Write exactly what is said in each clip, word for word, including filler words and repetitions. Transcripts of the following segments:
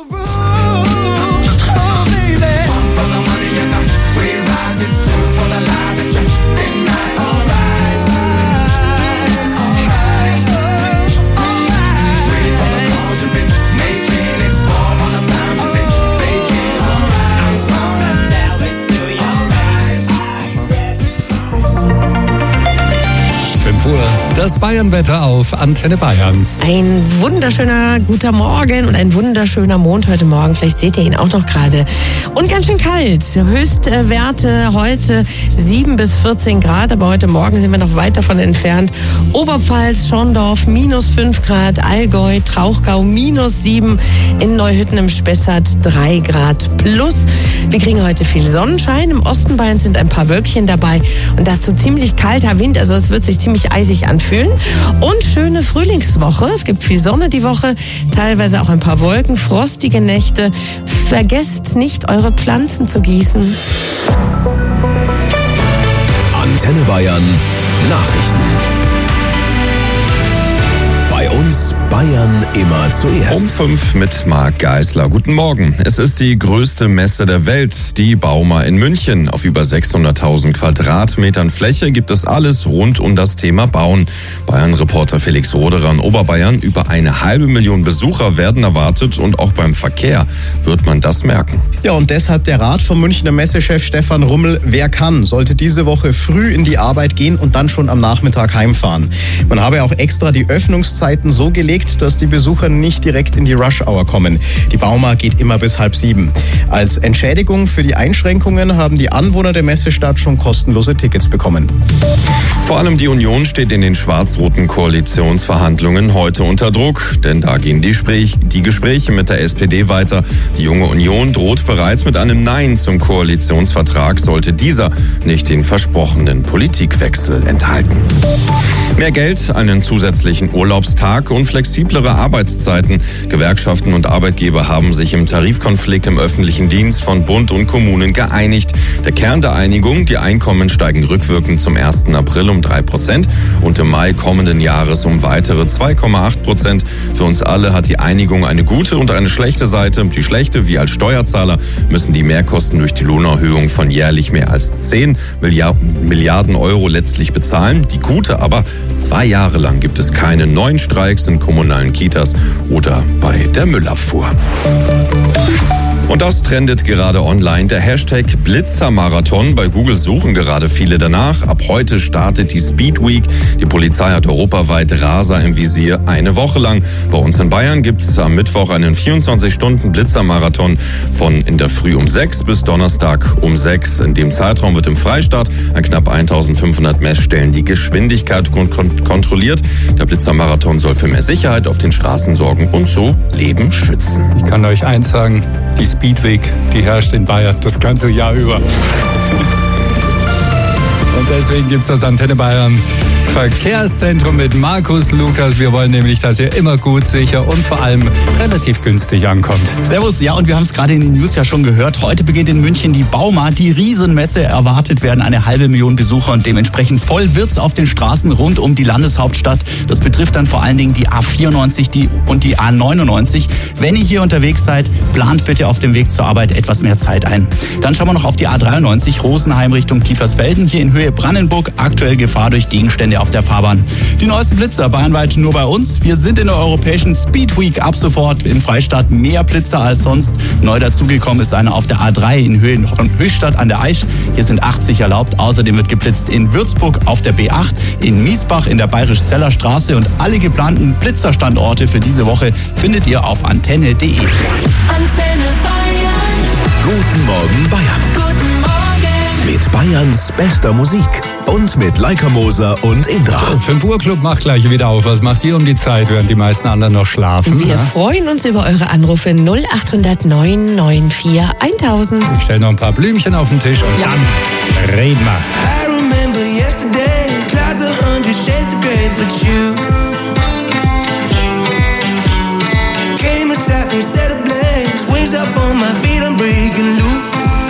Das Bayern-Wetter auf Antenne Bayern. Ein wunderschöner guter Morgen und ein wunderschöner Mond heute Morgen. Vielleicht seht ihr ihn auch noch gerade. Und ganz schön kalt. Höchstwerte heute sieben bis vierzehn Grad. Aber heute Morgen sind wir noch weit davon entfernt. Oberpfalz, Schorndorf minus fünf Grad. Allgäu, Trauchgau minus sieben. In Neuhütten im Spessart drei Grad plus. Wir kriegen heute viel Sonnenschein. Im Osten Bayerns sind ein paar Wölkchen dabei. Und dazu ziemlich kalter Wind. Also es wird sich ziemlich eisig anfühlen. Und schöne Frühlingswoche. Es gibt viel Sonne die Woche, teilweise auch ein paar Wolken, frostige Nächte. Vergesst nicht, eure Pflanzen zu gießen. Antenne Bayern Nachrichten. Bei uns Bayern immer zuerst. Um fünf mit Marc Geisler. Guten Morgen. Es ist die größte Messe der Welt, die Bauma in München. Auf über sechshunderttausend Quadratmetern Fläche gibt es alles rund um das Thema Bauen. Bayern-Reporter Felix Roderer in Oberbayern. Über eine halbe Million Besucher werden erwartet und auch beim Verkehr wird man das merken. Ja, und deshalb der Rat vom Münchner Messechef Stefan Rummel: Wer kann, sollte diese Woche früh in die Arbeit gehen und dann schon am Nachmittag heimfahren. Man habe auch extra die Öffnungszeiten so gelegt, dass die Besucher nicht direkt in die Rush-Hour kommen. Die Bauma geht immer bis halb sieben. Als Entschädigung für die Einschränkungen haben die Anwohner der Messestadt schon kostenlose Tickets bekommen. Vor allem die Union steht in den schwarz-roten Koalitionsverhandlungen heute unter Druck. Denn da gehen die, Sprech- die Gespräche mit der S P D weiter. Die Junge Union droht bereits mit einem Nein zum Koalitionsvertrag, sollte dieser nicht den versprochenen Politikwechsel enthalten. Mehr Geld, einen zusätzlichen Urlaubstag und flexiblere Arbeitszeiten. Gewerkschaften und Arbeitgeber haben sich im Tarifkonflikt im öffentlichen Dienst von Bund und Kommunen geeinigt. Der Kern der Einigung: die Einkommen steigen rückwirkend zum ersten April um drei Prozent und im Mai kommenden Jahres um weitere zwei Komma acht Prozent. Für uns alle hat die Einigung eine gute und eine schlechte Seite. Die schlechte: wir als Steuerzahler müssen die Mehrkosten durch die Lohnerhöhung von jährlich mehr als zehn Milliarden Euro letztlich bezahlen. Die gute aber: zwei Jahre lang gibt es keine neuen Streiks in kommunalen Kitas oder bei der Müllabfuhr. Und das trendet gerade online. Der Hashtag Blitzermarathon. Bei Google suchen gerade viele danach. Ab heute startet die Speed Week. Die Polizei hat europaweit Raser im Visier eine Woche lang. Bei uns in Bayern gibt es am Mittwoch einen vierundzwanzig Stunden Blitzermarathon von in der Früh um sechs bis Donnerstag um sechs. In dem Zeitraum wird im Freistaat an knapp eintausendfünfhundert Messstellen die Geschwindigkeit kont- kontrolliert. Der Blitzermarathon soll für mehr Sicherheit auf den Straßen sorgen und so Leben schützen. Ich kann euch eins sagen, die Speedweek, die herrscht in Bayern das ganze Jahr über. Und deswegen gibt es das Antenne Bayern Verkehrszentrum mit Markus Lukas. Wir wollen nämlich, dass ihr immer gut, sicher und vor allem relativ günstig ankommt. Servus, ja, und wir haben es gerade in den News ja schon gehört. Heute beginnt in München die Bauma, die Riesenmesse. Erwartet werden eine halbe Million Besucher und dementsprechend voll wird's auf den Straßen rund um die Landeshauptstadt. Das betrifft dann vor allen Dingen die A vierundneunzig die und die A neunundneunzig. Wenn ihr hier unterwegs seid, plant bitte auf dem Weg zur Arbeit etwas mehr Zeit ein. Dann schauen wir noch auf die A dreiundneunzig, Rosenheim Richtung Kiefersfelden. Hier in Höhe Brandenburg, aktuell Gefahr durch Gegenstände auf der Fahrbahn. Die neuesten Blitzer bayernweit nur bei uns. Wir sind in der europäischen Speed Week. Ab sofort im Freistaat mehr Blitzer als sonst. Neu dazugekommen ist einer auf der A drei in Höhe von Höchstadt an der Aisch. Hier sind achtzig erlaubt. Außerdem wird geblitzt in Würzburg auf der B acht, in Miesbach in der Bayerisch-Zeller Straße. Und alle geplanten Blitzerstandorte für diese Woche findet ihr auf antenne punkt de. Antenne Bayern. Guten Morgen Bayern. Guten Morgen. Mit Bayerns bester Musik. Und mit Leica Moser und Indra. fünf Uhr Club macht gleich wieder auf. Was macht ihr um die Zeit, während die meisten anderen noch schlafen? Wir ja? freuen uns über eure Anrufe null acht null neun neun vier tausend. Ich stelle noch ein paar Blümchen auf den Tisch und Ja. dann reden wir. I remember yesterday, clouds a hundred shades of grey, but you came and sat me, set ablaze, wings up on my feet, I'm breaking loose.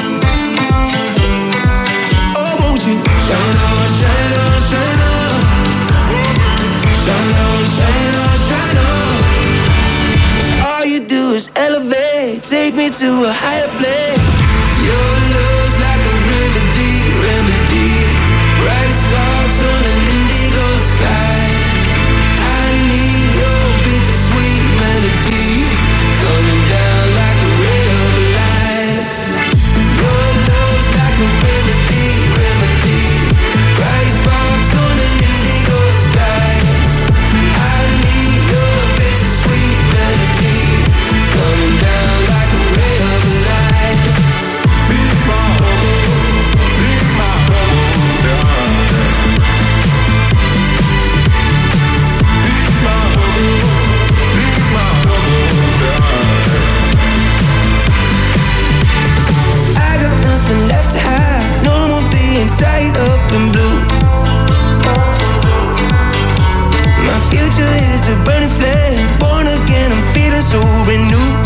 Oh, won't you shine on, shine on, shine on, shine on, shine on, shine on. 'Cause all you do is is elevate, take me to a higher place. Your love's like a remedy, remedy. Bright sparks on an indigo sky. I need your bittersweet melody, coming down like a ray of light. Your love's like a remedy, remedy. Bright sparks on an indigo sky. I need your bittersweet melody, coming down like a ray of light. Be my home, be my home, yeah. Be my home, be my home, yeah. I got nothing left to hide, no more being tied up in blue. My future is a burning flame, born again, I'm feeling so renewed.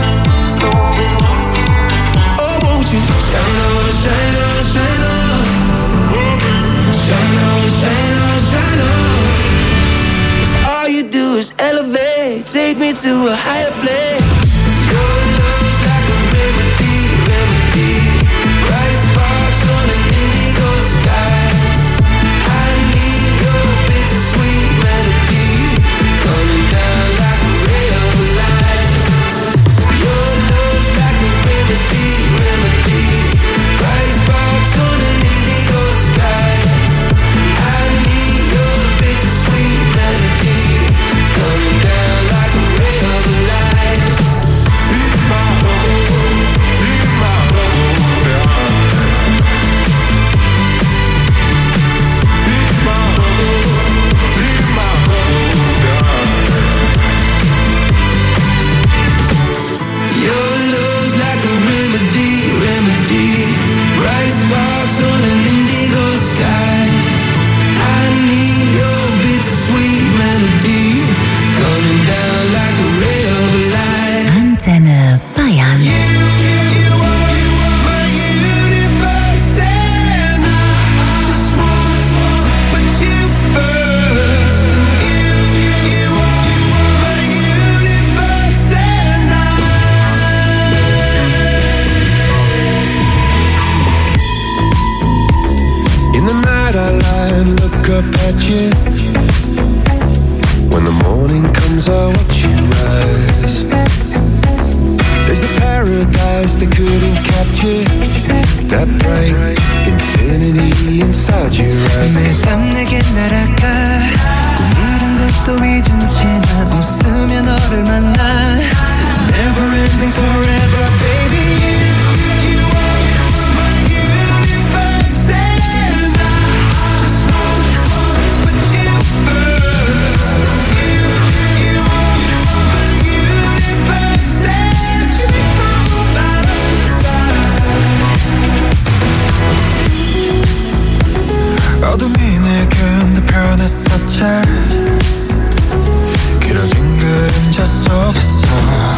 Oh, won't you shine on, shine on, shine on. Shine on, shine on, shine on. 'Cause all you do is elevate, take me to a higher place. Your love's like a remedy, remedy. Bright sparks on an indigo sky. I need your bittersweet melody, coming down like a ray of light. Your love's like a remedy, remedy. Bright sparks on an indigo sky. I need your bittersweet melody, coming down like a ray of light. Be my home, be my home, yeah. Be my home, be my home, yeah. Your love's like a remedy, remedy. Bright sparks on an indigo sky. I need your bittersweet melody, coming down like a ray of light. Antenne Bayern. In the night I lie and look up at you. When the morning comes I watch you rise. There's a paradise they couldn't capture, that bright infinity inside your eyes. 매일 밤 내게 날아가 꿈이란 것도 잊은 채 난 웃으며 너를 만나. Never ending forever baby. You, you are my universe and I just want to put you first. You, you are my universe and you know that inside. 어둠이 내 건너편했었지. 길어진 그림자 속에서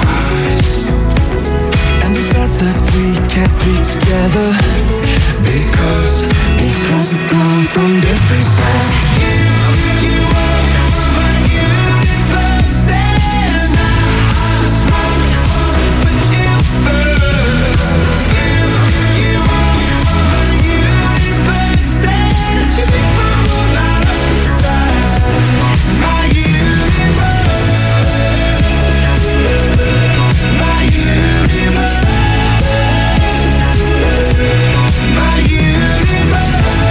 And we thought that we can't be together because because we've come from different sides. You, you are my universe and I just want to put you first. You, you are my universe and you know that inside. My universe. My universe, my universe.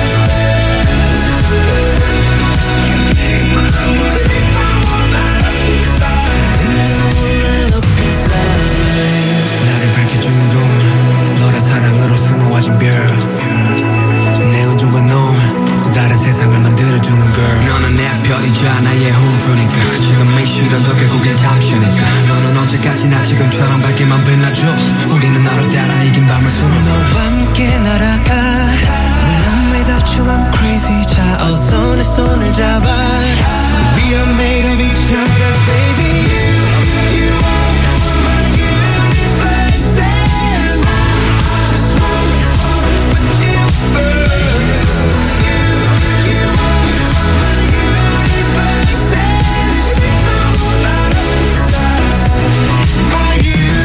나를 밝혀주는 건 너의 사랑으로 수놓아진 별. 내 우주와 너 다른 세상을 만들어주는 girl. 너는 내 별이자 나의 호주니까 지금이 싫어도 결국엔 잠시니까. 너는 언제까지나 지금처럼 밝게만 빛나줘. 우리는 너를 따라 이긴 밤을 수놓아. 너와 함께 날아가. When I'm without you I'm crazy. 자 어서 내 손을 잡아. We are made of each other baby. You, you are my universe and I just want to put you first. You, you are my universe and you know that inside. My universe.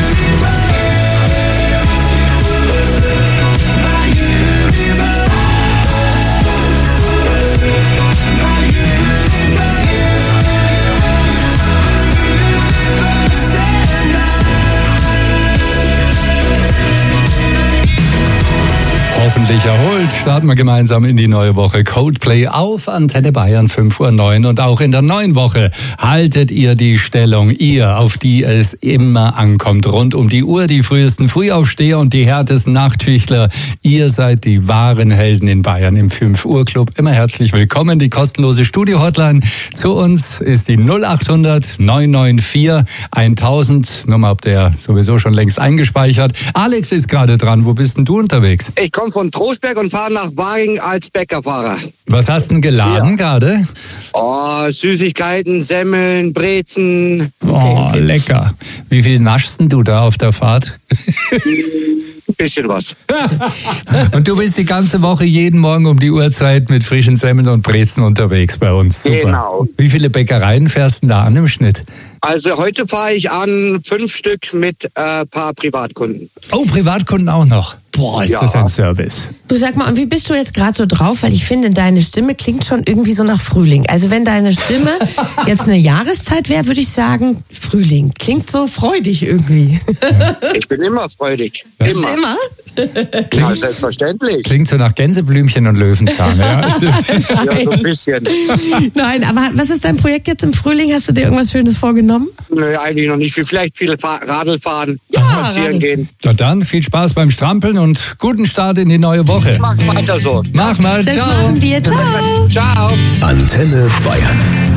hoffentlich erholt. Starten wir gemeinsam in die neue Woche. Coldplay auf Antenne Bayern fünf Uhr neun. Und auch in der neuen Woche haltet ihr die Stellung. Ihr, auf die es immer ankommt. Rund um die Uhr, die frühesten Frühaufsteher und die härtesten Nachtschichtler. Ihr seid die wahren Helden in Bayern im fünf Uhr Club. Immer herzlich willkommen. Die kostenlose Studio-Hotline zu uns ist die null acht hundert neun neun vier tausend. Nummer habt ihr sowieso schon längst eingespeichert. Alex ist gerade dran. Wo bist denn du unterwegs? Ich komme von Trostberg und fahre nach Wagen als Bäckerfahrer. Was hast du denn geladen gerade? Oh, Süßigkeiten, Semmeln, Brezen. Oh, lecker. Wie viel naschst denn du da auf der Fahrt? Ein bisschen was. Und du bist die ganze Woche jeden Morgen um die Uhrzeit mit frischen Semmeln und Brezen unterwegs bei uns. Super. Genau. Wie viele Bäckereien fährst du da an im Schnitt? Also heute fahre ich an fünf Stück mit ein äh, paar Privatkunden. Oh, Privatkunden auch noch. Boah, ist Ja. das ein Service. Du, sag mal, und wie bist du jetzt gerade so drauf? Weil ich finde, deine Stimme klingt schon irgendwie so nach Frühling. Also wenn deine Stimme jetzt eine Jahreszeit wäre, würde ich sagen Frühling. Klingt so freudig irgendwie. Ich bin immer freudig. Was? Immer. Immer? Ja, selbstverständlich. Klingt so nach Gänseblümchen und Löwenzahn. Ja, stimmt. Ja, so ein bisschen. Nein, aber was ist dein Projekt jetzt im Frühling? Hast du dir irgendwas Schönes vorgenommen? Nö, eigentlich noch nicht. Vielleicht viele Fahr- Radl fahren, Ja, spazieren Radl. gehen. Na dann, viel Spaß beim Strampeln und guten Start in die neue Woche. Mach weiter so. Mach mal, Das ciao. machen wir. Ciao. Ciao. Antenne Bayern.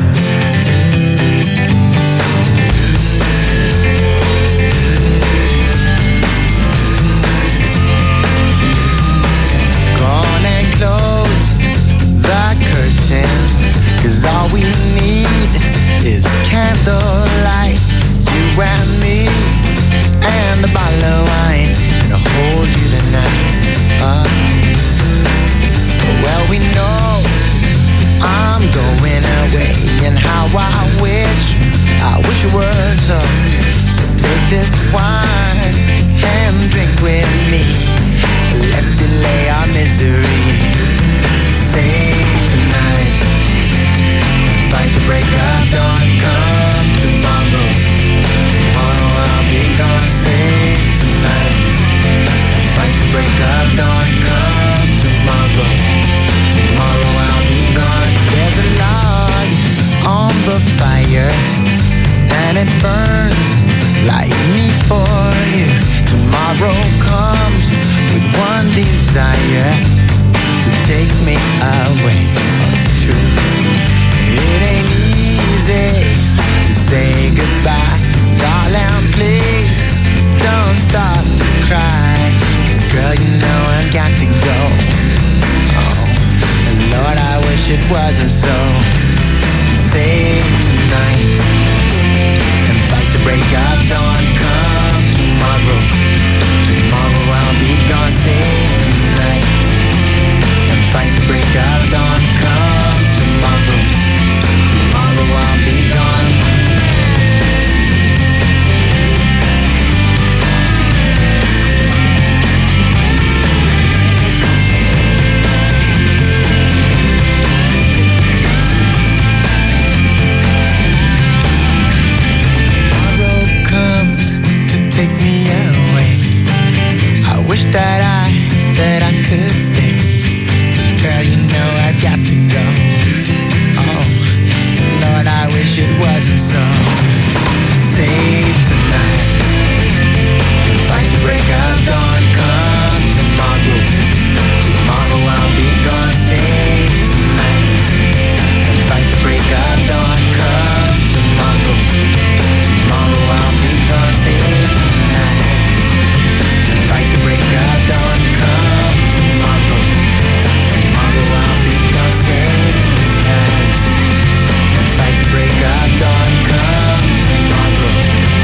Gone and close the curtains, 'cause all we need is candlelight, you and me, and a bottle of wine, and I'll hold you tonight. Uh, well, we know I'm going away, and how I wish, I wish you were so. So take this wine and drink with me. Let's delay our misery. Sing tonight, fight the break of dawn. Come tomorrow, tomorrow I'll be gone. Sing tonight, fight the break of dawn. Come tomorrow, tomorrow I'll be gone. There's a log on the fire, and it burns like me for you. Tomorrow comes with one desire, to take me away. Oh, it's true. It ain't easy to say goodbye. Darling, please don't stop to cry. 'Cause girl, you know I've got to go. Oh, and Lord, I wish it wasn't so. Save tonight and fight the break of dawn. Come tomorrow, tomorrow I'll be gone. Save tonight and fight the break of dawn. Come tomorrow, tomorrow I'll be gone. Tomorrow comes to take me away. I wish that I, that I could stay. Girl, you know I've got to go. Oh, Lord, I wish it wasn't so. Save tonight, fight the break of dawn. Come tomorrow, tomorrow I'll be gone. Save tonight, fight the break of dawn. Come tomorrow, tomorrow I'll be gone. Save tonight, fight the break of dawn. Come tomorrow, tomorrow I'll be gone. Save tonight, fight the break of dawn. Come tomorrow,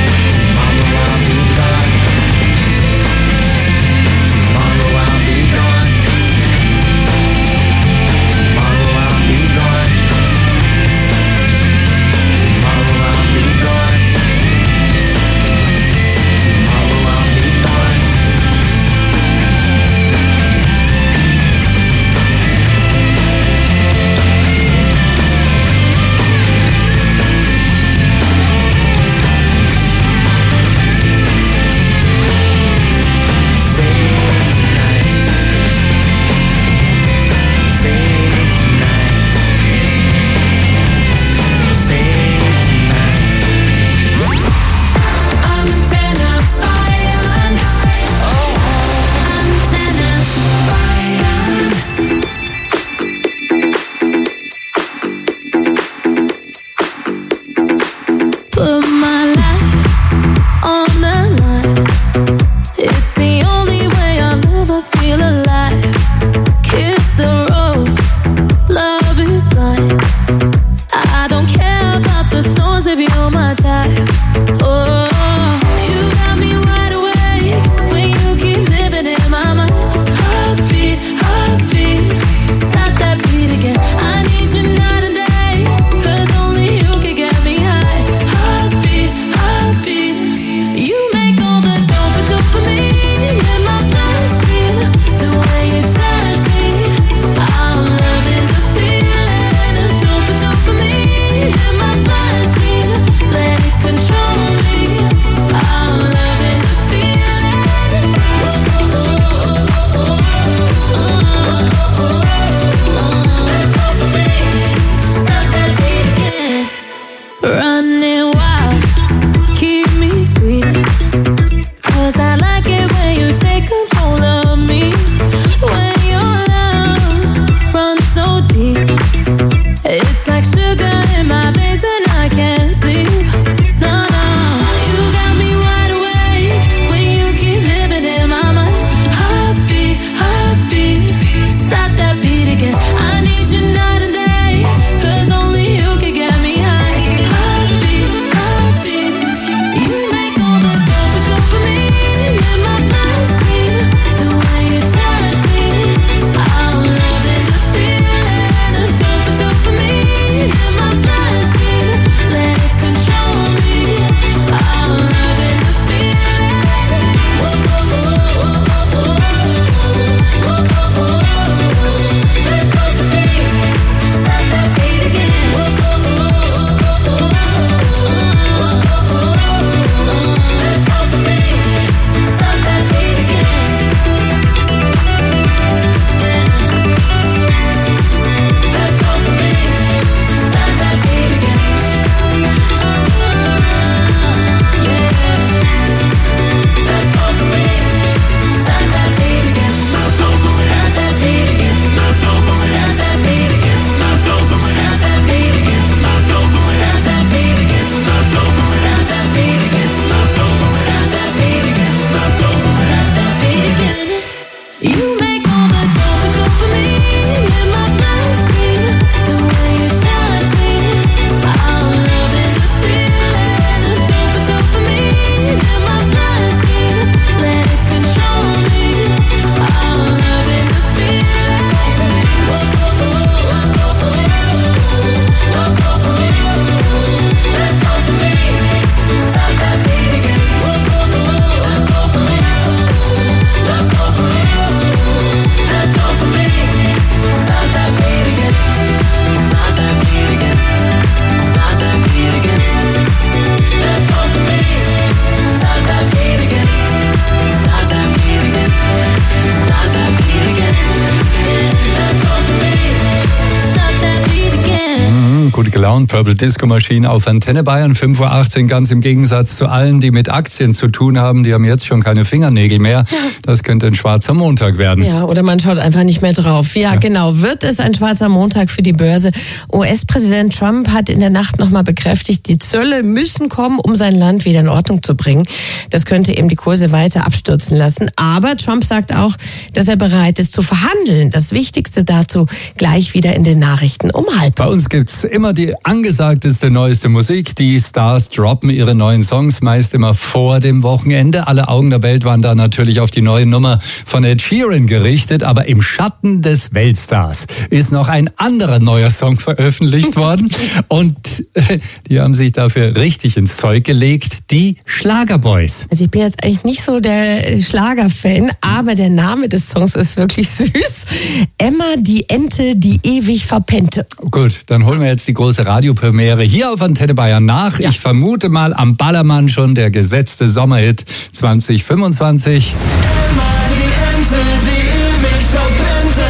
und Purple Disco Machine auf Antenne Bayern, fünf Uhr achtzehn, ganz im Gegensatz zu allen, die mit Aktien zu tun haben, die haben jetzt schon keine Fingernägel mehr. Ja. Das könnte ein schwarzer Montag werden. Ja, oder man schaut einfach nicht mehr drauf. Ja, ja, genau. Wird es ein schwarzer Montag für die Börse? U S-Präsident Trump hat in der Nacht nochmal bekräftigt, die Zölle müssen kommen, um sein Land wieder in Ordnung zu bringen. Das könnte eben die Kurse weiter abstürzen lassen. Aber Trump sagt auch, dass er bereit ist zu verhandeln. Das Wichtigste dazu gleich wieder in den Nachrichten um halb. Bei uns gibt's immer die angesagteste, neueste Musik. Die Stars droppen ihre neuen Songs meist immer vor dem Wochenende. Alle Augen der Welt waren da natürlich auf die neue Nummer von Ed Sheeran gerichtet. Aber im Schatten des Weltstars ist noch ein anderer neuer Song veröffentlicht worden. Und äh, die haben sich dafür richtig ins Zeug gelegt. Die Schlagerboys. Also ich bin jetzt eigentlich nicht so der Schlagerfan, aber der Name des Songs ist wirklich süß. Emma, die Ente, die ewig verpennte. Gut, dann holen wir jetzt die große Radiopremiere hier auf Antenne Bayern nach. Ja. Ich vermute mal am Ballermann schon der gesetzte Sommerhit zwanzig fünfundzwanzig. Emma, die Ente, die ewig verpennte.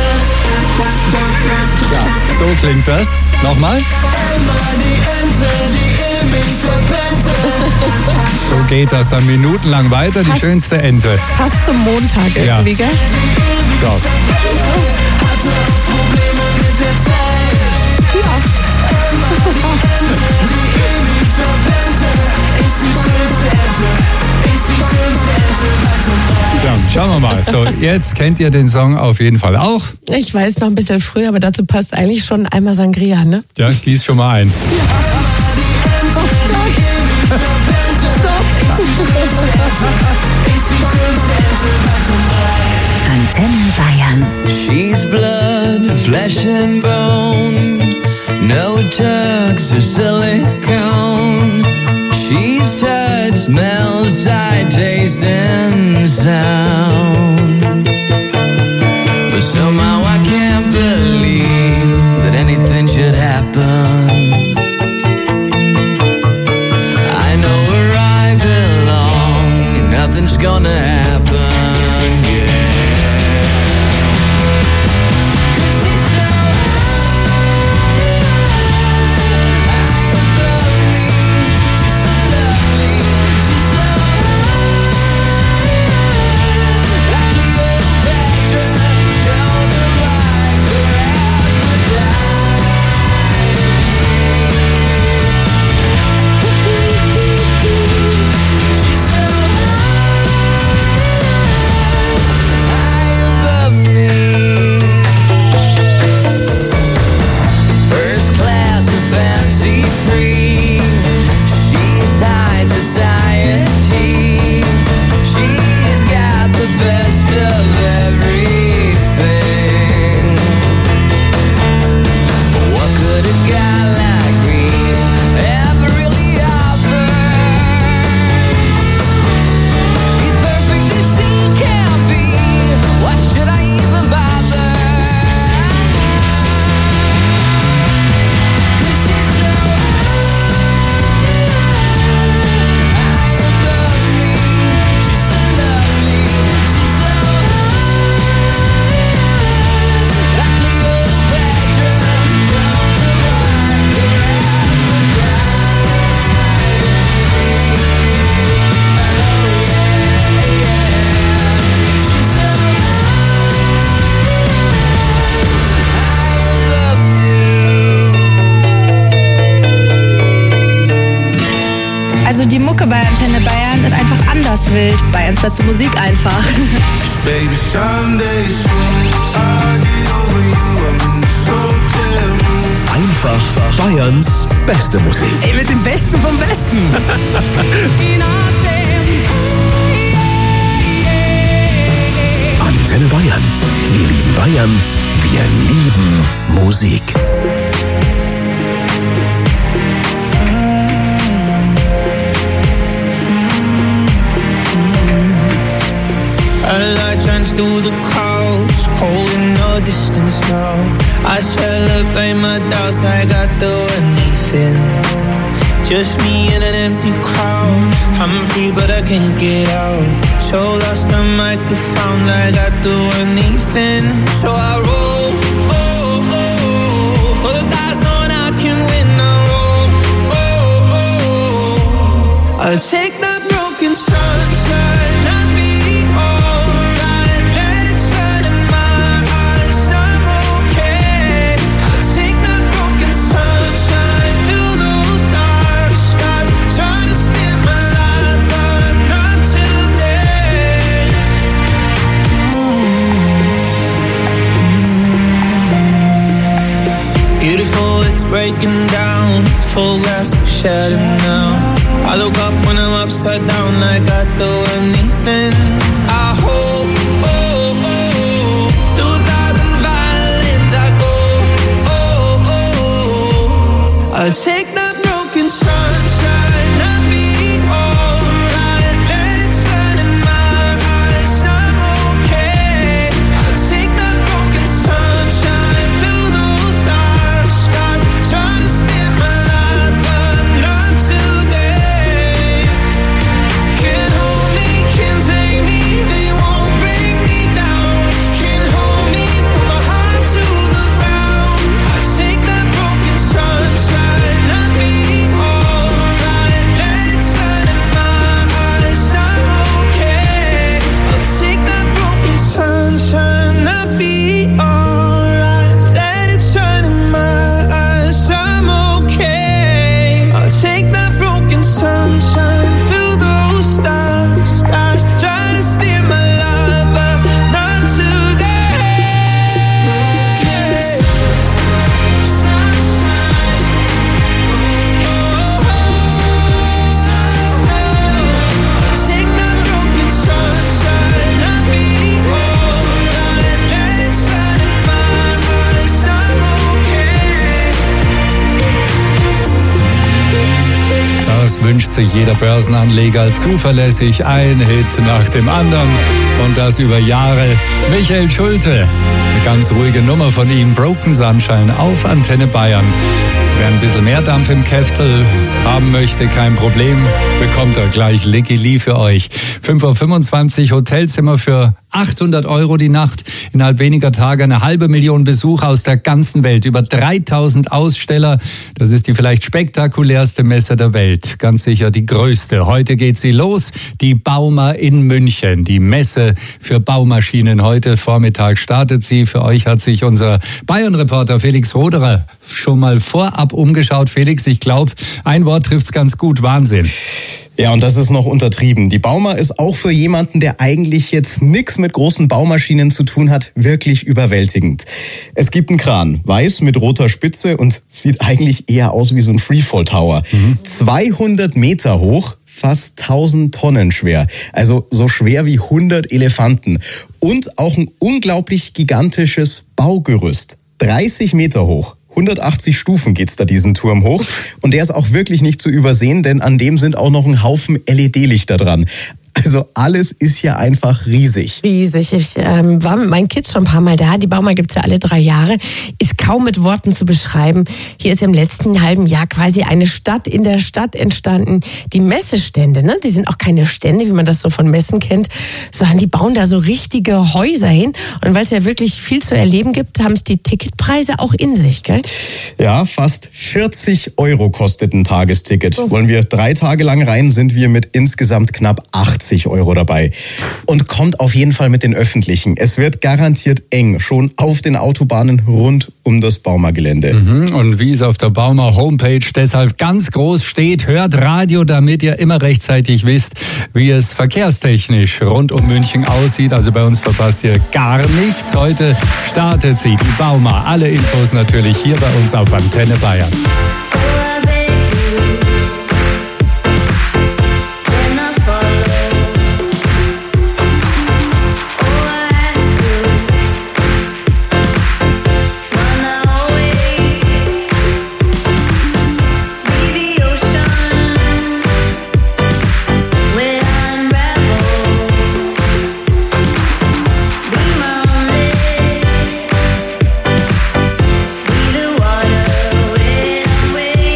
Ja, so klingt das. Nochmal. Emma, die Ente, die ewig verpennte. So geht das dann minutenlang weiter, die passt, schönste Ente. Passt zum Montag irgendwie, ja. Gell? So. Hatte Probleme mit der Zeit. Ja. Die ewig verpennte. Ist die schönste Ente. Ist die schönste Ente. Ja, schauen wir mal. So, jetzt kennt ihr den Song auf jeden Fall auch. Ich weiß noch ein bisschen früher, aber dazu passt eigentlich schon einmal Sangria, ne? Ja, gieß schon mal ein. Ja. Antenne Bayern. She's blood, flesh and bone. No tucks or silicone. She's touch, smell, sight, taste and sound. But somehow I can't believe that anything should happen. I know where I belong and nothing's gonna happen, yeah. Also die Mucke bei Antenne Bayern ist einfach anders wild. Bayerns beste Musik einfach. Einfach Bayerns beste Musik. Ey, mit dem Besten vom Besten. Antenne Bayern. Wir lieben Bayern. Wir lieben Musik. A light shines through the clouds, holding no distance now. I celebrate my doubts like I do anything. Just me in an empty crowd. I'm free but I can't get out. So lost I might be found like I do anything. So I roll, oh, oh, for the dice knowing I can win. I roll. I'll take that broken sunshine, I'll be alright. Let it shine in my eyes, I'm okay. I'll take that broken sunshine, fill those dark skies. Try to steal my light, but not today. Beautiful, it's breaking down. Full glass of shadow now. I look up when I'm upside down, like I do anything. I hope, oh, oh, two thousand violins, I go, oh, oh. I'll take that broken sunshine, I'll be alright. Let it shine in my eyes, I'm okay. I'll take that broken sunshine, fill those dark skies. Try to steal my light, but not today. Can't hold me, can't take me, they won't bring me down. Can't hold me from my heart to the ground. I'll take that broken sunshine, I'll be alright. Let it shine in my eyes, I'm okay. I'll take that broken sunshine, I'll be alright. Let it shine in my eyes, I'm okay. I'll take that broken sunshine, fill those dark skies. Try to steal my light, but not today. I'll take that broken sunshine, I'll be alright. Let it shine in my eyes, I'm okay. Das wünscht sich jeder Börsenanleger zuverlässig, ein Hit nach dem anderen und das über Jahre. Michael Schulte, eine ganz ruhige Nummer von ihm, Broken Sunshine auf Antenne Bayern. Wer ein bisschen mehr Dampf im Käfzel haben möchte, kein Problem, bekommt er gleich Licky Lee für euch. fünf Uhr fünfundzwanzig, Hotelzimmer für achthundert Euro die Nacht. Innerhalb weniger Tage eine halbe Million Besucher aus der ganzen Welt. Über dreitausend Aussteller. Das ist die vielleicht spektakulärste Messe der Welt. Ganz sicher die größte. Heute geht sie los. Die Bauma in München. Die Messe für Baumaschinen. Heute Vormittag startet sie. Für euch hat sich unser Bayern-Reporter Felix Roderer schon mal vorab umgeschaut. Felix, ich glaube, ein Wort trifft's ganz gut. Wahnsinn. Ja, und das ist noch untertrieben. Die Bauma ist auch für jemanden, der eigentlich jetzt nichts mit großen Baumaschinen zu tun hat, wirklich überwältigend. Es gibt einen Kran, weiß mit roter Spitze und sieht eigentlich eher aus wie so ein Freefall Tower. Mhm. zweihundert Meter hoch, fast tausend Tonnen schwer. Also so schwer wie hundert Elefanten. Und auch ein unglaublich gigantisches Baugerüst. dreißig Meter hoch. hundertachtzig Stufen geht's da diesen Turm hoch. Und der ist auch wirklich nicht zu übersehen, denn an dem sind auch noch ein Haufen L E D-Lichter dran. Also alles ist hier einfach riesig. Riesig. Ich ähm, war mit meinen Kids schon ein paar Mal da. Die Bauma gibt's ja alle drei Jahre. Ist kaum mit Worten zu beschreiben. Hier ist im letzten halben Jahr quasi eine Stadt in der Stadt entstanden. Die Messestände, ne? Die sind auch keine Stände, wie man das so von Messen kennt, sondern die bauen da so richtige Häuser hin. Und weil es ja wirklich viel zu erleben gibt, haben es die Ticketpreise auch in sich, gell? Ja, fast vierzig Euro kostet ein Tagesticket. Oh. Wollen wir drei Tage lang rein, sind wir mit insgesamt knapp achtzig Euro dabei. Und kommt auf jeden Fall mit den Öffentlichen. Es wird garantiert eng, schon auf den Autobahnen rund um das Bauma-Gelände. Mhm. Und wie es auf der Bauma-Homepage deshalb ganz groß steht, hört Radio, damit ihr immer rechtzeitig wisst, wie es verkehrstechnisch rund um München aussieht. Also bei uns verpasst ihr gar nichts. Heute startet sie, die Bauma. Alle Infos natürlich hier bei uns auf Antenne Bayern. Away.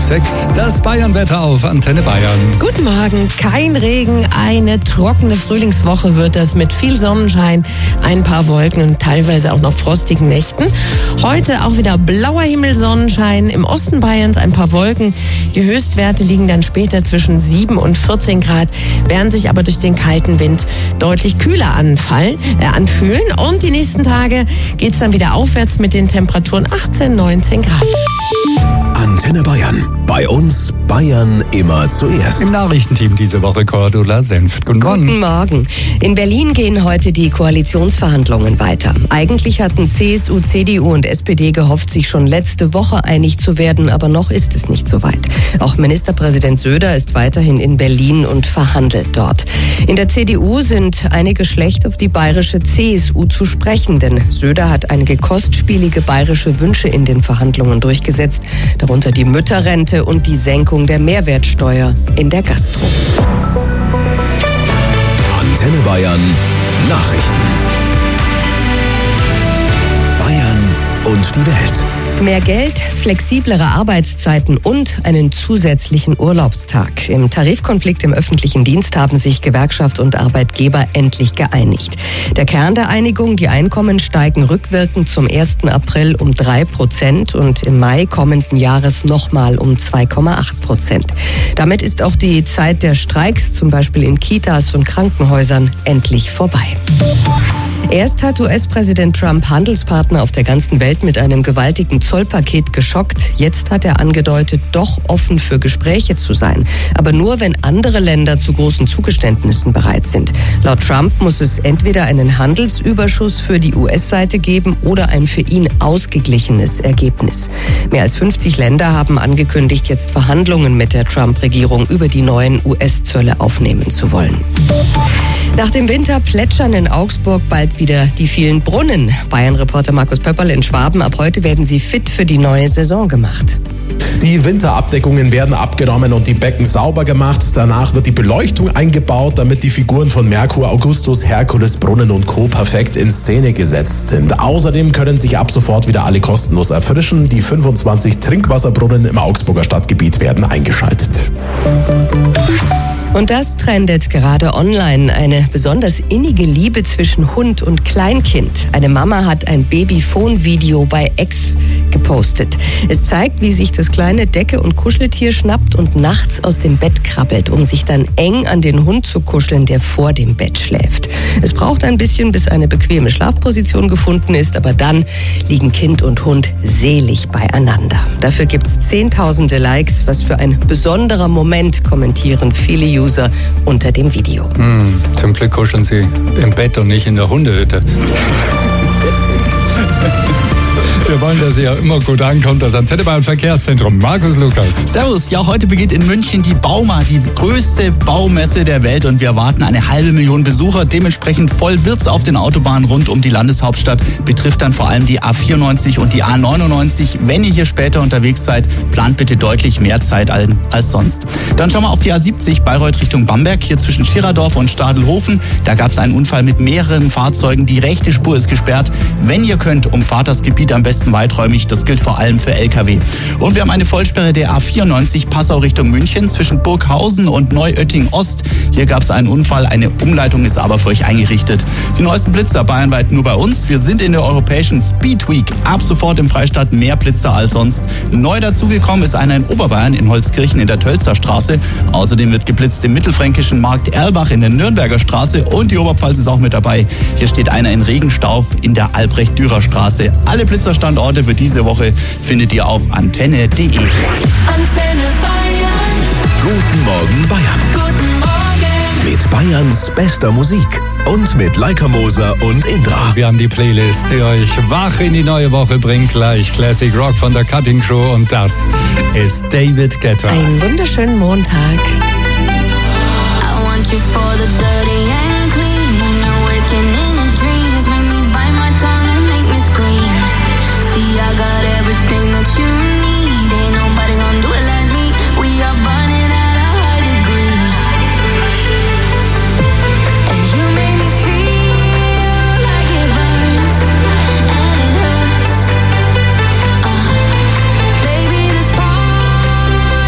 sechs. Das Bayernwetter auf Antenne Bayern. Guten Morgen. Kein Regen, eine trockene Frühlingswoche wird das mit viel Sonnenschein, ein paar Wolken und teilweise auch noch frostigen Nächten. Heute auch wieder blauer Himmel, Sonnenschein. Im Osten Bayerns ein paar Wolken. Die Höchstwerte liegen dann später zwischen sieben und vierzehn Grad, werden sich aber durch den kalten Wind deutlich kühler anfallen, äh, anfühlen. Und die nächsten Tage geht es dann wieder aufwärts mit den Temperaturen achtzehn, neunzehn Grad. Antenne Bayern. Bei uns Bayern immer zuerst. Im Nachrichtenteam diese Woche Cordula Senft. Guten Morgen. Guten Morgen. In Berlin gehen heute die Koalitionsverhandlungen weiter. Eigentlich hatten C S U, C D U und S P D gehofft, sich schon letzte Woche einig zu werden, aber noch ist es nicht so weit. Auch Ministerpräsident Söder ist weiterhin in Berlin und verhandelt dort. In der C D U sind einige schlecht auf die bayerische C S U zu sprechen, denn Söder hat einige kostspielige bayerische Wünsche in den Verhandlungen durchgesetzt, darunter die Mütterrente und die Senkung der Mehrwertsteuer in der Gastro. Antenne Bayern Nachrichten. Bayern und die Welt. Mehr Geld, flexiblere Arbeitszeiten und einen zusätzlichen Urlaubstag. Im Tarifkonflikt im öffentlichen Dienst haben sich Gewerkschaft und Arbeitgeber endlich geeinigt. Der Kern der Einigung, die Einkommen steigen rückwirkend zum ersten April um drei Prozent und im Mai kommenden Jahres nochmal um zwei Komma acht Prozent. Damit ist auch die Zeit der Streiks, zum Beispiel in Kitas und Krankenhäusern, endlich vorbei. Erst hat U S-Präsident Trump Handelspartner auf der ganzen Welt mit einem gewaltigen Zollpaket geschockt. Jetzt hat er angedeutet, doch offen für Gespräche zu sein. Aber nur, wenn andere Länder zu großen Zugeständnissen bereit sind. Laut Trump muss es entweder einen Handelsüberschuss für die U S-Seite geben oder ein für ihn ausgeglichenes Ergebnis. Mehr als fünfzig Länder haben angekündigt, jetzt Verhandlungen mit der Trump-Regierung über die neuen U S-Zölle aufnehmen zu wollen. Nach dem Winter plätschern in Augsburg bald wieder die vielen Brunnen. Bayern-Reporter Markus Pöpperl in Schwaben. Ab heute werden sie fit für die neue Saison gemacht. Die Winterabdeckungen werden abgenommen und die Becken sauber gemacht. Danach wird die Beleuchtung eingebaut, damit die Figuren von Merkur, Augustus, Herkules, Brunnen und Co. perfekt in Szene gesetzt sind. Außerdem können sich ab sofort wieder alle kostenlos erfrischen. Die fünfundzwanzig Trinkwasserbrunnen im Augsburger Stadtgebiet werden eingeschaltet. Und das trendet gerade online. Eine besonders innige Liebe zwischen Hund und Kleinkind. Eine Mama hat ein Babyphone-Video bei X gepostet. Es zeigt, wie sich das kleine Decke- und Kuscheltier schnappt und nachts aus dem Bett krabbelt, um sich dann eng an den Hund zu kuscheln, der vor dem Bett schläft. Es braucht ein bisschen, bis eine bequeme Schlafposition gefunden ist, aber dann liegen Kind und Hund selig beieinander. Dafür gibt's zehntausende Likes. Was für ein besonderer Moment, kommentieren viele User unter dem Video. Hm, zum Glück kuscheln sie im Bett und nicht in der Hundehütte. Wir wollen, dass ihr immer gut ankommt. Das Antenne Bayern Verkehrszentrum. Markus Lukas. Servus. Ja, heute beginnt in München die Bauma, die größte Baumesse der Welt. Und wir erwarten eine halbe Million Besucher. Dementsprechend voll wird's auf den Autobahnen rund um die Landeshauptstadt. Betrifft dann vor allem die A vierundneunzig und die A neunundneunzig. Wenn ihr hier später unterwegs seid, plant bitte deutlich mehr Zeit als sonst. Dann schauen wir auf die A siebzig, Bayreuth Richtung Bamberg. Hier zwischen Schirerdorf und Stadelhofen. Da gab es einen Unfall mit mehreren Fahrzeugen. Die rechte Spur ist gesperrt. Wenn ihr könnt, umfahrt das Gebiet am besten weiträumig. Das gilt vor allem für L K W. Und wir haben eine Vollsperre der A vierundneunzig Passau Richtung München zwischen Burghausen und Neuötting Ost. Hier gab es einen Unfall. Eine Umleitung ist aber für euch eingerichtet. Die neuesten Blitzer bayernweit nur bei uns. Wir sind in der europäischen Speed Week. Ab sofort im Freistaat mehr Blitzer als sonst. Neu dazugekommen ist einer in Oberbayern in Holzkirchen in der Tölzer Straße. Außerdem wird geblitzt im mittelfränkischen Markt Erlbach in der Nürnberger Straße und die Oberpfalz ist auch mit dabei. Hier steht einer in Regenstauf in der Albrecht-Dürer Straße. Alle Blitzerstandorte für diese Woche findet ihr auf antenne punkt de. Antenne Bayern. Guten Morgen Bayern. Guten Morgen. Mit Bayerns bester Musik und mit Leica Moser und Indra. Wir haben die Playlist, die euch wach in die neue Woche bringt. Gleich Classic Rock von der Cutting Show und das ist David Guetta. Einen wunderschönen Montag. I want you for the dirty and clean. When I'm waking in a dreams, make me bite my tongue and make me scream. See, I got everything that you need. Ain't nobody gonna do it like me. We are burning at a high degree. And you make me feel like it burns and it hurts. Uh, baby, this part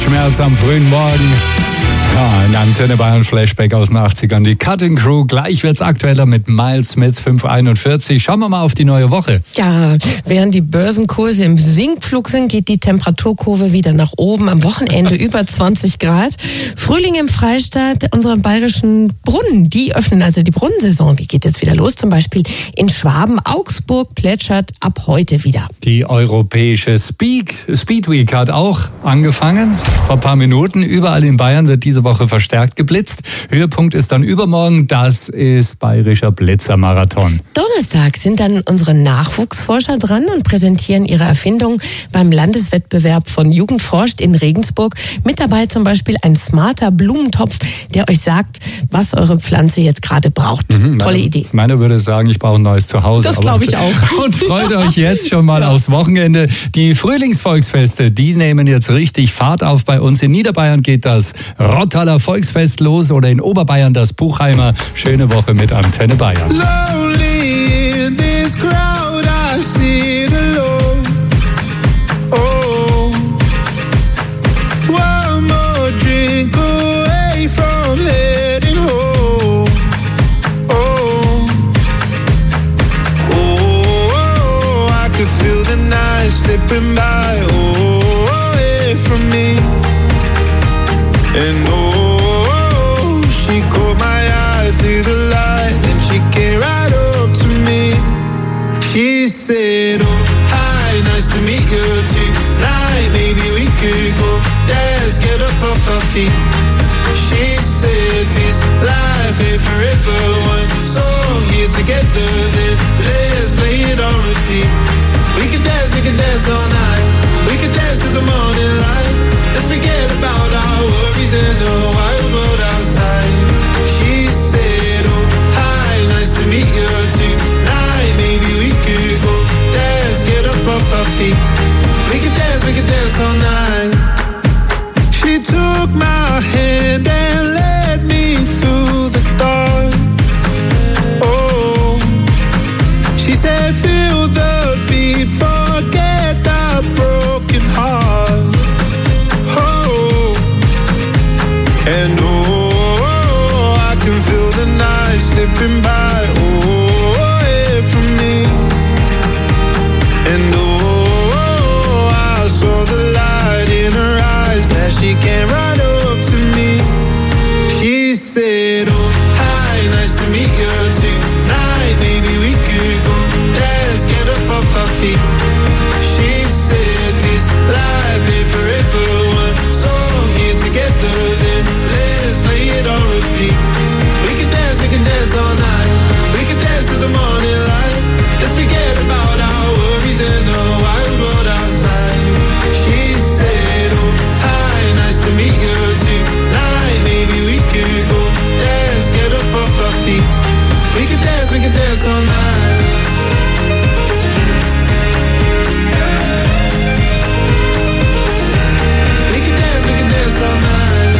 Herzschmerz am frühen Morgen. Ja, ein Antenne Bayern Flashback aus den achtzigern. Die Cutting Crew. Gleich wird's aktueller mit Miles Smith fünf einundvierzig. Schauen wir mal auf die neue Woche. Ja, während die Börsenkurse im Sinkflug sind, geht die Temperaturkurve wieder nach oben. Am Wochenende über zwanzig Grad. Frühling im Freistaat, unsere bayerischen Brunnen, die öffnen also die Brunnensaison. Die geht jetzt wieder los, zum Beispiel in Schwaben. Augsburg plätschert ab heute wieder. Die europäische Speak, Speed Week hat auch angefangen. Vor ein paar Minuten. Überall in Bayern wird diese Woche verstärkt geblitzt. Höhepunkt ist dann übermorgen. Das ist Bayerischer Blitzermarathon. Donnerstag sind dann unsere Nachwuchsforscher dran und präsentieren ihre Erfindung beim Landeswettbewerb von Jugend forscht in Regensburg. Mit dabei zum Beispiel ein smarter Blumentopf, der euch sagt, was eure Pflanze jetzt gerade braucht. Mhm, Tolle meine, Idee. Meiner würde sagen, ich brauche ein neues Zuhause. Das glaube ich auch. Und freut euch jetzt schon mal ja. aufs Wochenende. Die Frühlingsvolksfeste, die nehmen jetzt richtig Fahrt auf bei uns. In Niederbayern geht das Rottaler Volksfest los oder in Oberbayern das Buchheimer. Schöne Woche mit Antenne Bayern. Lonely in this crowd, I sit alone. Oh, one more drink away from heading home. Oh, oh, I could feel the night slipping by. Oh, away from me. And oh, she caught my eye through the light, and she came right up to me. She said, oh, hi, nice to meet you tonight. Maybe we could go dance, get up off our feet. She said, this life ain't forever. One song here together, then let's play it on repeat. We can dance, we can dance all night. We can dance till the morning light. Let's forget about our worries in the wild world outside. She said, oh, hi, nice to meet you tonight. Maybe we could go dance, get up off our feet. We can dance, we can dance all night. She took my hand and led me through the dark. Oh, she said, feel the beat, forget our broken heart. Oh, and oh, I can feel the night slipping by. Oh, away from me. And oh, I saw the light in her eyes. Glad she came right up to me. She said, oh, hi, nice to meet you tonight. Maybe we could go dance, get up off our feet. She said, this life ain't forever. One song here together, then let's play it on repeat. We can dance, we can dance all night. We can dance till the morning light. Let's forget about our worries and the wild world outside. She said, oh, hi, nice to meet you tonight. Maybe we could go dance, get up off our feet. We can dance, we can dance all night. We can dance, we can dance all night.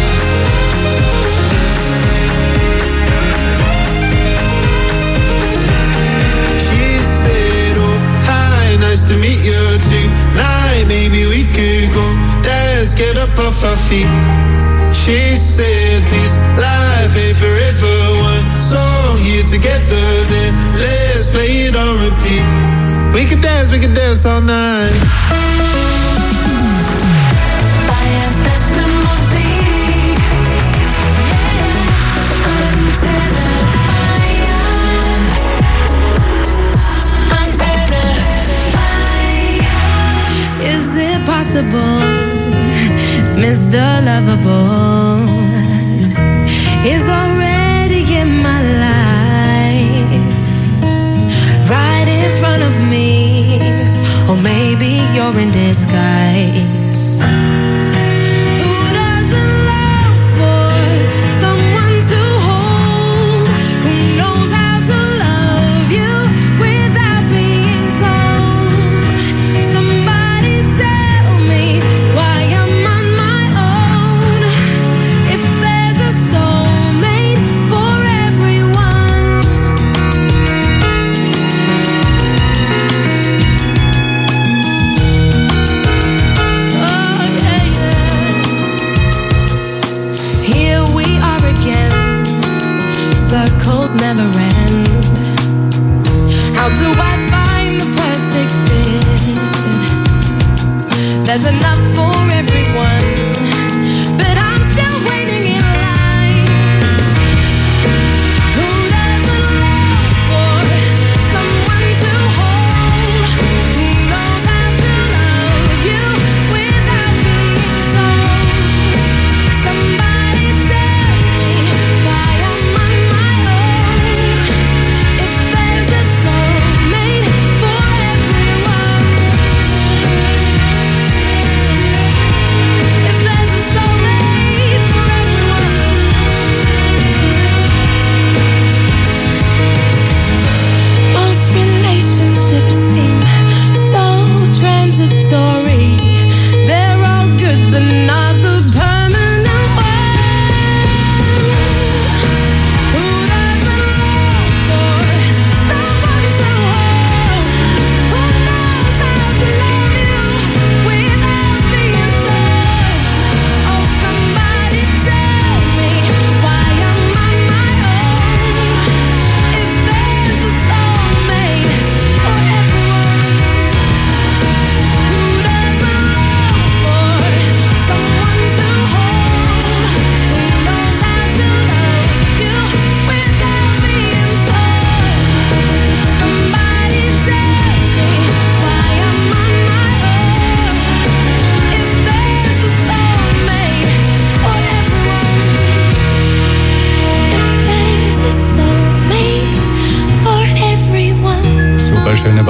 She said, oh, hi, nice to meet you tonight. Maybe we could go dance, get up off our feet. She said, this life ain't forever. One song here together, then let's play it on repeat. We can dance, we can dance all night. Bayerns beste Musik. Antenne Bayern. Antenne Bayern. Is it possible, Mister Lovable is already in my life, right in front of me, or maybe you're in disguise. Who doesn't long for someone to hold, who knows how to love you without being told? Somebody tell me why I'm on my own. If there's a soulmate for everyone.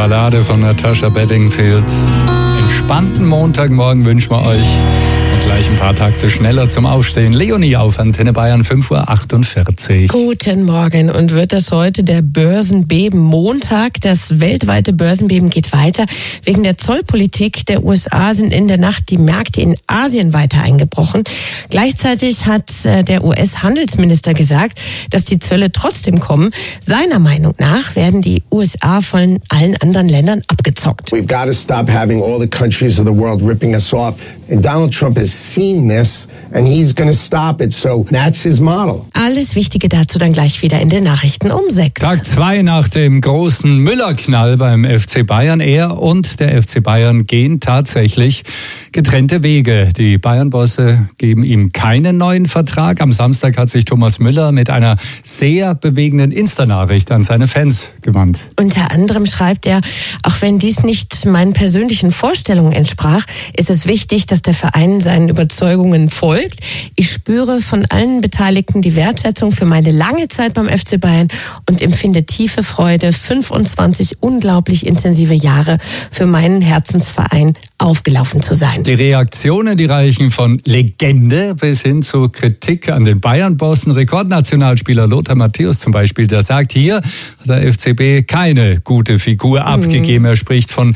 Ballade von Natasha Bedingfield. Entspannten Montagmorgen wünschen wir euch. Und gleich ein paar Takte schneller zum Aufstehen. Leonie auf Antenne Bayern, fünf Uhr achtundvierzig. Guten Morgen. Und wird das heute der Börsenbeben-Montag? Das weltweite Börsenbeben geht weiter. Wegen der Zollpolitik der U S A sind in der Nacht die Märkte in Asien weiter eingebrochen. Gleichzeitig hat der U S-Handelsminister gesagt, dass die Zölle trotzdem kommen. Seiner Meinung nach werden die U S A von allen anderen Ländern abgezockt. We've got to stop having all the countries of the world ripping us off. And Donald Trump has seen this and he's going to stop it. So that's his model. Alles Wichtige dazu dann gleich wieder in den Nachrichten um sechs. Tag zwei nach dem großen Müller-Knall beim F C Bayern. Er und der F C Bayern gehen tatsächlich getrennte Wege. Die Bayern-Bosse geben ihm keinen neuen Vertrag. Am Samstag hat sich Thomas Müller mit einer sehr bewegenden Insta-Nachricht an seine Fans gewandt. Unter anderem schreibt er, auch wenn dies nicht meinen persönlichen Vorstellungen entsprach, ist es wichtig, dass der Verein seinen Überzeugungen folgt. Ich spüre von allen Beteiligten die Wertschätzung für meine lange Zeit beim F C Bayern und empfinde tiefe Freude, fünfundzwanzig unglaublich intensive Jahre für meinen Herzensverein aufgelaufen zu sein. Die Reaktionen, die reichen von Legende bis hin zu Kritik an den Bayern-Bossen. Rekordnationalspieler Lothar Matthäus zum Beispiel, der sagt, hier hat der F C B keine gute Figur abgegeben. Er spricht von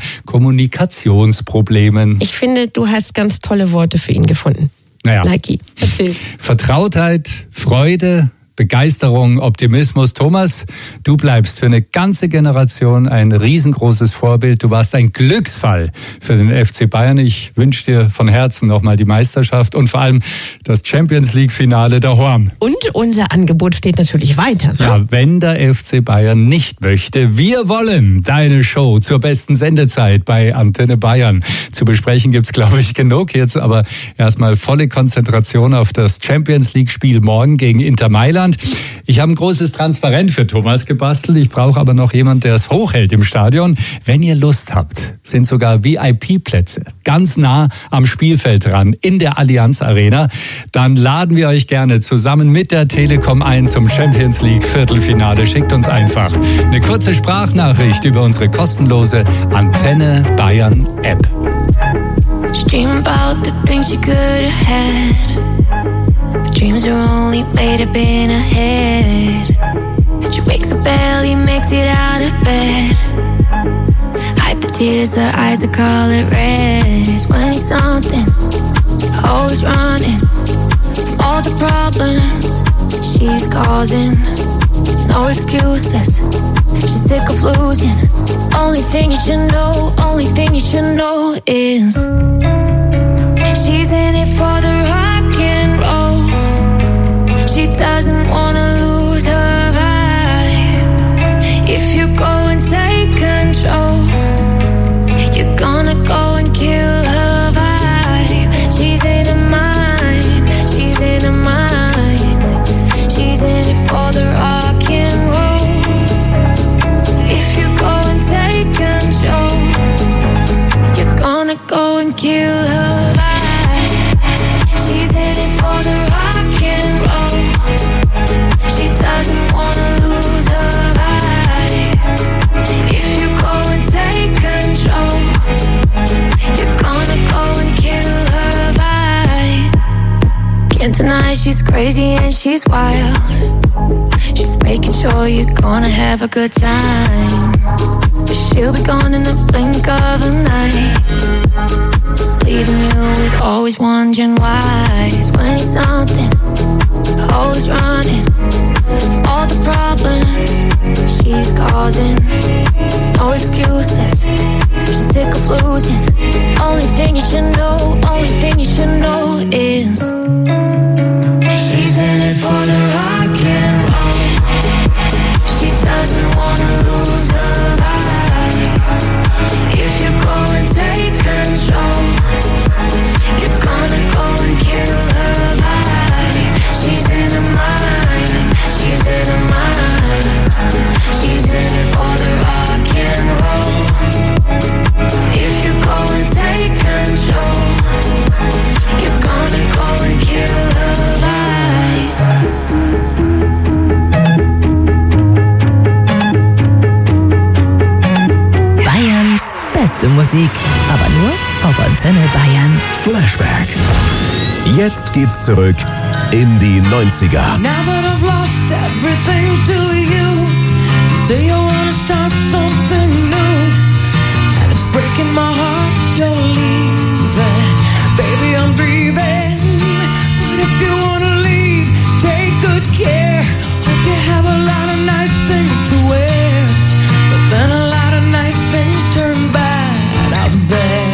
Kommunikationsproblemen. Ich finde, du hast ganz tolle Worte für ihn gefunden. Naja. Likey, erzähl. Vertrautheit, Freude, Begeisterung, Optimismus. Thomas, du bleibst für eine ganze Generation ein riesengroßes Vorbild. Du warst ein Glücksfall für den F C Bayern. Ich wünsche dir von Herzen nochmal die Meisterschaft und vor allem das Champions-League-Finale daheim. Und unser Angebot steht natürlich weiter. Ja, wenn der F C Bayern nicht möchte. Wir wollen deine Show zur besten Sendezeit bei Antenne Bayern. Zu besprechen gibt's, glaube ich, genug jetzt, aber erstmal volle Konzentration auf das Champions-League-Spiel morgen gegen Inter Mailand. Ich habe ein großes Transparent für Thomas gebastelt. Ich brauche aber noch jemand, der es hochhält im Stadion. Wenn ihr Lust habt, sind sogar V I P-Plätze ganz nah am Spielfeld dran in der Allianz Arena. Dann laden wir euch gerne zusammen mit der Telekom ein zum Champions League Viertelfinale. Schickt uns einfach eine kurze Sprachnachricht über unsere kostenlose Antenne Bayern App. Dream about the things you could have had. But dreams are only made up in her head. She wakes up early, makes it out of bed. Hide the tears, her eyes are color red. twenty something, always running from all the problems she's causing. No excuses, she's sick of losing. Only thing you should know, only thing you should know is she's in it for the rock and roll. She doesn't wanna lose her vibe. If you go and take control, you're gonna go and kill her vibe. She's in her mind, she's in her mind. She's in it for the rock and roll. If you go and take control, you're gonna go and kill her vibe. She's in it for the rock and roll. She doesn't wanna lose her vibe. If you go and take control, you're gonna go and kill her vibe. Can't deny she's crazy and she's wild. She's making sure you're gonna have a good time. But she'll be gone in the blink of an eye, leaving you with always wondering why. twenty something, always running all the problems she's causing. No excuses, she's sick of losing. Only thing you should know, only thing you should know is she's in it for the rock and roll. She doesn't wanna lose her vibe. If you go and take control, you're gonna go and kill her vibe. She's in her mind, she's in her mind. She's in it for the rock and roll. If you go and take control, Musik, aber nur auf Antenne Bayern. Flashback. Jetzt geht's zurück in die neunziger. Now that I've lost everything to you, say you wanna start something new, and it's breaking my heart you're leaving. Baby, I'm grieving, but if you wanna leave, take good care. Hope you have a lot of nice things to wear, but then a lot of nice things turn bad out there.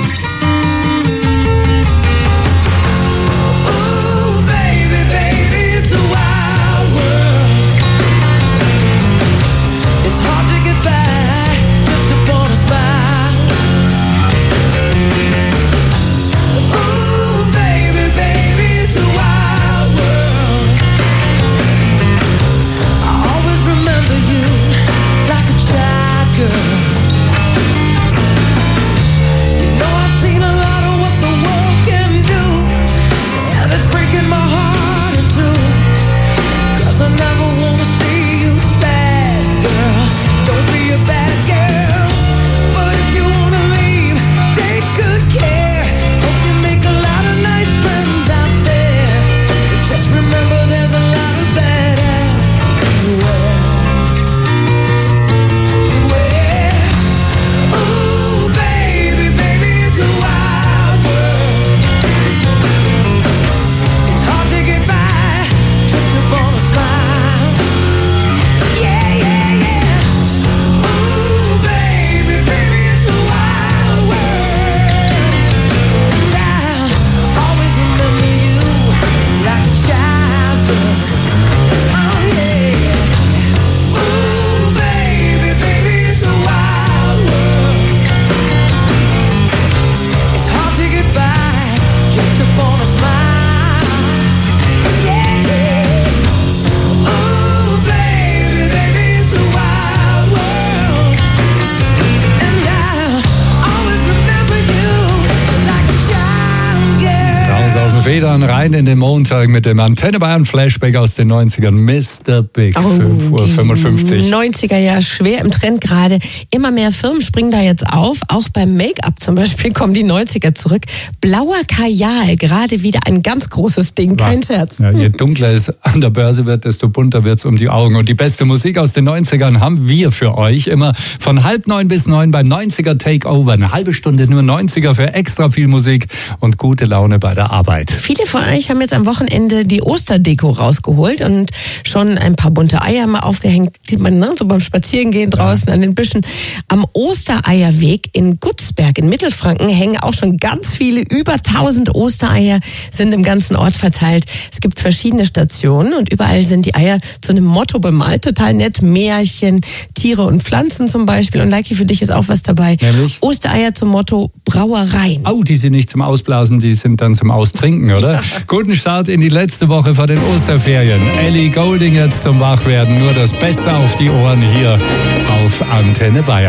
Federn rein in den Montag mit dem Antenne Bayern Flashback aus den neunzigern. Mister Big, oh, fünf Uhr fünfundfünfzig. neunziger ja schwer im Trend gerade. Immer mehr Firmen springen da jetzt auf. Auch beim Make-up zum Beispiel kommen die neunziger zurück. Blauer Kajal, gerade wieder ein ganz großes Ding, kein ja. Scherz. Ja, je dunkler es an der Börse wird, desto bunter wird es um die Augen. Und die beste Musik aus den neunzigern haben wir für euch immer von halb neun bis neun beim neunziger Takeover. Eine halbe Stunde nur neunziger für extra viel Musik und gute Laune bei der Arbeit. Viele von euch haben jetzt am Wochenende die Osterdeko rausgeholt und schon ein paar bunte Eier mal aufgehängt, die man ne, so beim Spazierengehen draußen ja. an den Büschen. Am Ostereierweg in Gutzberg in Mittelfranken hängen auch schon ganz viele, über tausend Ostereier sind im ganzen Ort verteilt. Es gibt verschiedene Stationen und überall sind die Eier zu einem Motto bemalt. Total nett, Märchen, Tiere und Pflanzen zum Beispiel. Und Leiki, für dich ist auch was dabei. Nämlich? Ostereier zum Motto Brauereien. Oh, die sind nicht zum Ausblasen, die sind dann zum Austrinken, oder? Ja. Guten Start in die letzte Woche vor den Osterferien. Ellie Goulding jetzt zum Wachwerden. Nur das Beste auf die Ohren hier auf Antenne Bayern.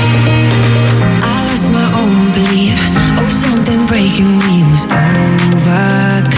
I lost my own belief. Oh, something breaking me was overcome.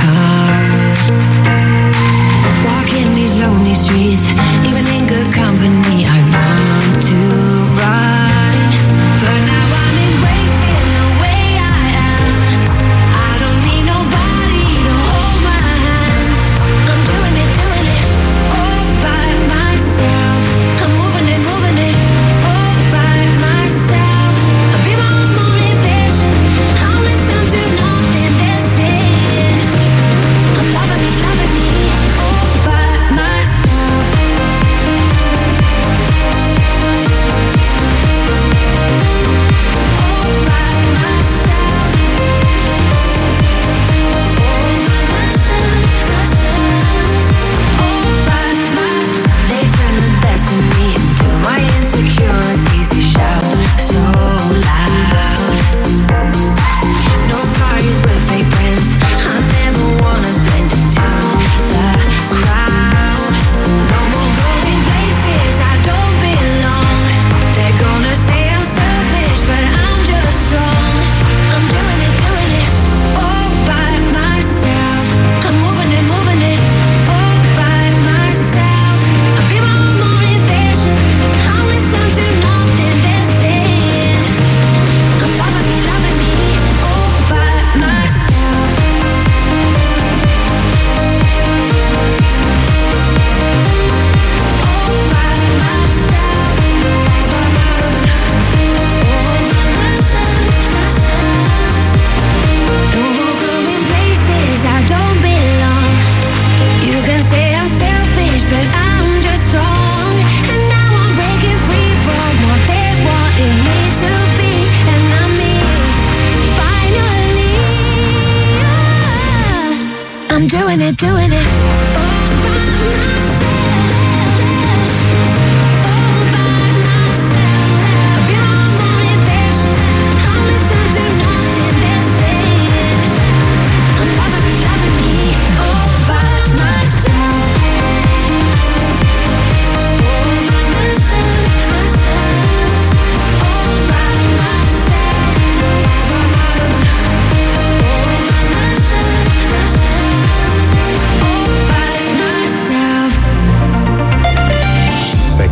Walking these lonely streets, even in good company, I want to run. But now I'm embracing the way I am. I don't need nobody to hold my hand. I'm doing it, doing it all by myself. I'm moving it, moving it all by myself. I'll be my own motivation. I'll listen to nothing they're saying.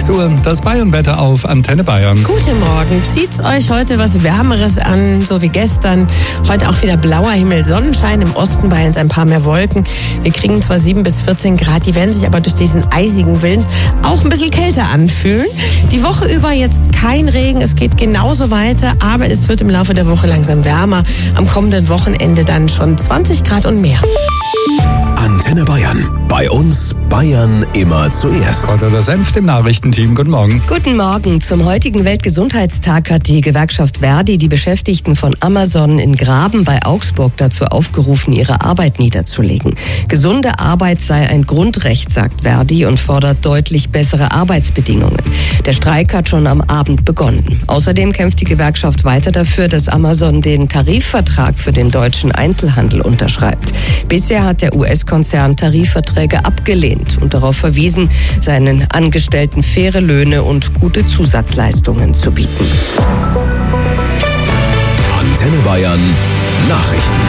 sechs Uhr, das Bayern-Wetter auf Antenne Bayern. Guten Morgen. Zieht's euch heute was Wärmeres an, so wie gestern. Heute auch wieder blauer Himmel, Sonnenschein, im Osten Bayerns ein paar mehr Wolken. Wir kriegen zwar sieben bis vierzehn Grad, die werden sich aber durch diesen eisigen Wind auch ein bisschen kälter anfühlen. Die Woche über jetzt kein Regen, es geht genauso weiter, aber es wird im Laufe der Woche langsam wärmer. Am kommenden Wochenende dann schon zwanzig Grad und mehr. Antenne Bayern. Bei uns Bayern immer zuerst. Oder das Senf im Nachrichtenteam. Guten Morgen. Guten Morgen. Zum heutigen Weltgesundheitstag hat die Gewerkschaft Verdi die Beschäftigten von Amazon in Graben bei Augsburg dazu aufgerufen, ihre Arbeit niederzulegen. Gesunde Arbeit sei ein Grundrecht, sagt Verdi, und fordert deutlich bessere Arbeitsbedingungen. Der Streik hat schon am Abend begonnen. Außerdem kämpft die Gewerkschaft weiter dafür, dass Amazon den Tarifvertrag für den deutschen Einzelhandel unterschreibt. Bisher hat der U S-Konzern Tarifverträge abgelehnt und darauf verwiesen, seinen Angestellten faire Löhne und gute Zusatzleistungen zu bieten. Antenne Bayern Nachrichten.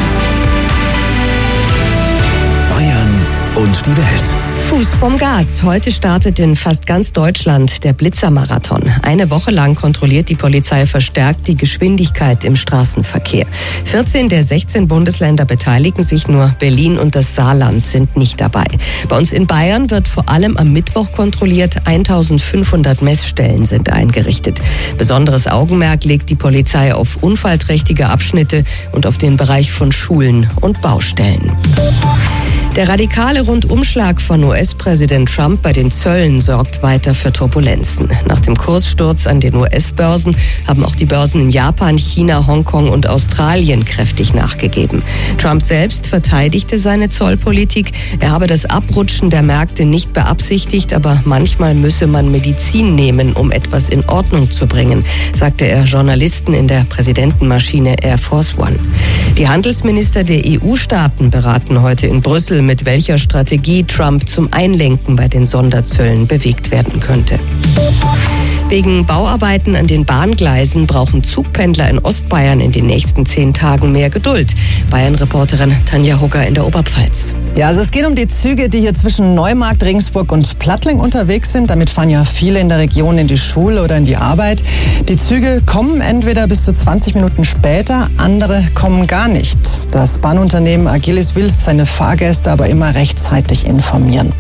Bayern und die Welt. Fuß vom Gas. Heute startet in fast ganz Deutschland der Blitzermarathon. Eine Woche lang kontrolliert die Polizei verstärkt die Geschwindigkeit im Straßenverkehr. vierzehn der sechzehn Bundesländer beteiligen sich, nur Berlin und das Saarland sind nicht dabei. Bei uns in Bayern wird vor allem am Mittwoch kontrolliert. eintausendfünfhundert Messstellen sind eingerichtet. Besonderes Augenmerk legt die Polizei auf unfallträchtige Abschnitte und auf den Bereich von Schulen und Baustellen. Der radikale Rundumschlag von U S-Präsident Trump bei den Zöllen sorgt weiter für Turbulenzen. Nach dem Kurssturz an den U S-Börsen haben auch die Börsen in Japan, China, Hongkong und Australien kräftig nachgegeben. Trump selbst verteidigte seine Zollpolitik. Er habe das Abrutschen der Märkte nicht beabsichtigt, aber manchmal müsse man Medizin nehmen, um etwas in Ordnung zu bringen, sagte er Journalisten in der Präsidentenmaschine Air Force One. Die Handelsminister der E U-Staaten beraten heute in Brüssel, mit welcher Strategie Trump zum Einlenken bei den Sonderzöllen bewegt werden könnte. Wegen Bauarbeiten an den Bahngleisen brauchen Zugpendler in Ostbayern in den nächsten zehn Tagen mehr Geduld. Bayern-Reporterin Tanja Hugger in der Oberpfalz. Ja, also es geht um die Züge, die hier zwischen Neumarkt, Regensburg und Plattling unterwegs sind. Damit fahren ja viele in der Region in die Schule oder in die Arbeit. Die Züge kommen entweder bis zu zwanzig Minuten später, andere kommen gar nicht. Das Bahnunternehmen Agilis will seine Fahrgäste aber immer rechtzeitig informieren.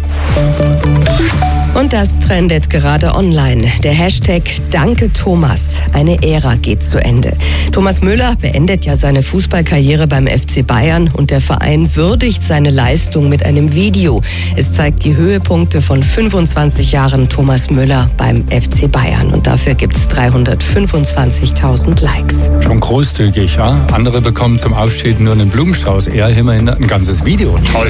Und das trendet gerade online. Der Hashtag Danke Thomas. Eine Ära geht zu Ende. Thomas Müller beendet ja seine Fußballkarriere beim F C Bayern und der Verein würdigt seine Leistung mit einem Video. Es zeigt die Höhepunkte von fünfundzwanzig Jahren Thomas Müller beim F C Bayern. Und dafür gibt es dreihundertfünfundzwanzigtausend Likes. Schon großzügig, ja? Andere bekommen zum Aufstieg nur einen Blumenstrauß. Er immerhin ein ganzes Video. Toll.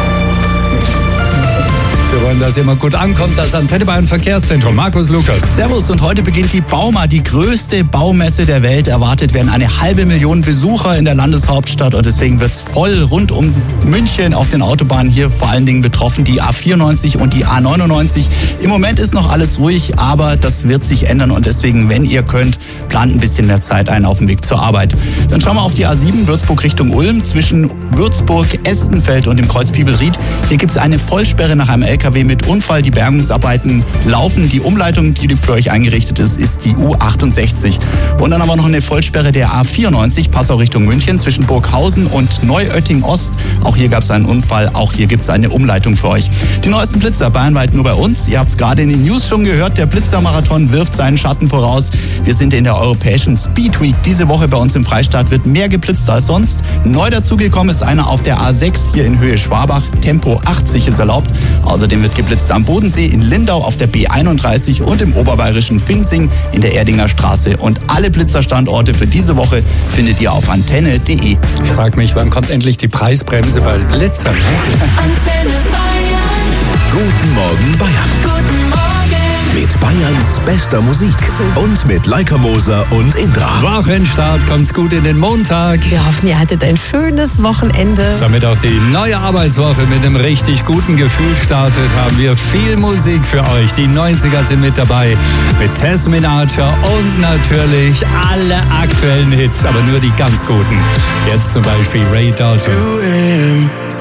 Wir wollen, dass immer gut ankommt, das Antenne Bayern Verkehrszentrum. Markus Lukas. Servus, und heute beginnt die Bauma, die größte Baumesse der Welt. Erwartet werden eine halbe Million Besucher in der Landeshauptstadt und deswegen wird es voll rund um München auf den Autobahnen. Hier vor allen Dingen betroffen die A vierundneunzig und die A neunundneunzig. Im Moment ist noch alles ruhig, aber das wird sich ändern und deswegen, wenn ihr könnt, plant ein bisschen mehr Zeit ein auf dem Weg zur Arbeit. Dann schauen wir auf die A sieben, Würzburg Richtung Ulm, zwischen Würzburg, Estenfeld und dem Kreuz Bibelried. Hier gibt es eine Vollsperre nach einem L K W mit Unfall. Die Bergungsarbeiten laufen. Die Umleitung, die für euch eingerichtet ist, ist die U achtundsechzig. Und dann haben wir noch eine Vollsperre der A vierundneunzig, Passau Richtung München, zwischen Burghausen und Neuötting Ost. Auch hier gab es einen Unfall. Auch hier gibt es eine Umleitung für euch. Die neuesten Blitzer bayernweit nur bei uns. Ihr habt es gerade in den News schon gehört. Der Blitzermarathon wirft seinen Schatten voraus. Wir sind in der europäischen Speed Week. Diese Woche bei uns im Freistaat wird mehr geblitzt als sonst. Neu dazugekommen ist einer auf der A sechs hier in Höhe Schwabach. Tempo achtzig ist erlaubt. Außerdem wird geblitzt am Bodensee, in Lindau auf der B einunddreißig und im oberbayerischen Finzing in der Erdinger Straße. Und alle Blitzerstandorte für diese Woche findet ihr auf antenne punkt de. Ich frage mich, wann kommt endlich die Preisbremse bei Blitzern? Antenne Bayern. Guten Morgen Bayern. Guten Morgen. Mit Bayerns bester Musik und mit Leica Moser und Indra. Wochenstart, kommt's gut in den Montag. Wir hoffen, ihr hattet ein schönes Wochenende. Damit auch die neue Arbeitswoche mit einem richtig guten Gefühl startet, haben wir viel Musik für euch. Die neunziger sind mit dabei, mit Tess Minarcher und natürlich alle aktuellen Hits, aber nur die ganz guten. Jetzt zum Beispiel Ray Dalton.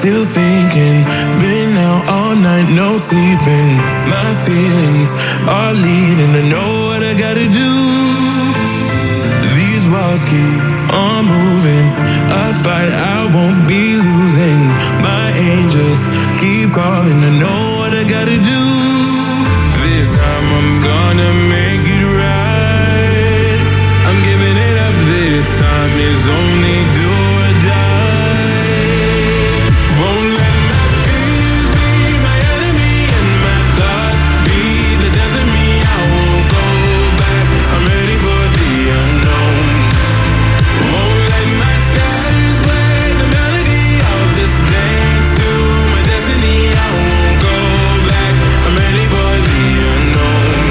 still thinking. Been out all night, no sleeping. My feelings are leading to know what I gotta do. These walls keep on moving. I fight, I won't be losing. My angels keep calling. I know what I gotta do. This time I'm gonna make it right. I'm giving it up this time. It's only do or die. Won't let my fears be my enemy and my thoughts be the death of me. I won't go back. I'm ready for the unknown. Won't let my skies play the melody. I'll just dance to my destiny. I won't go back. I'm ready for the unknown.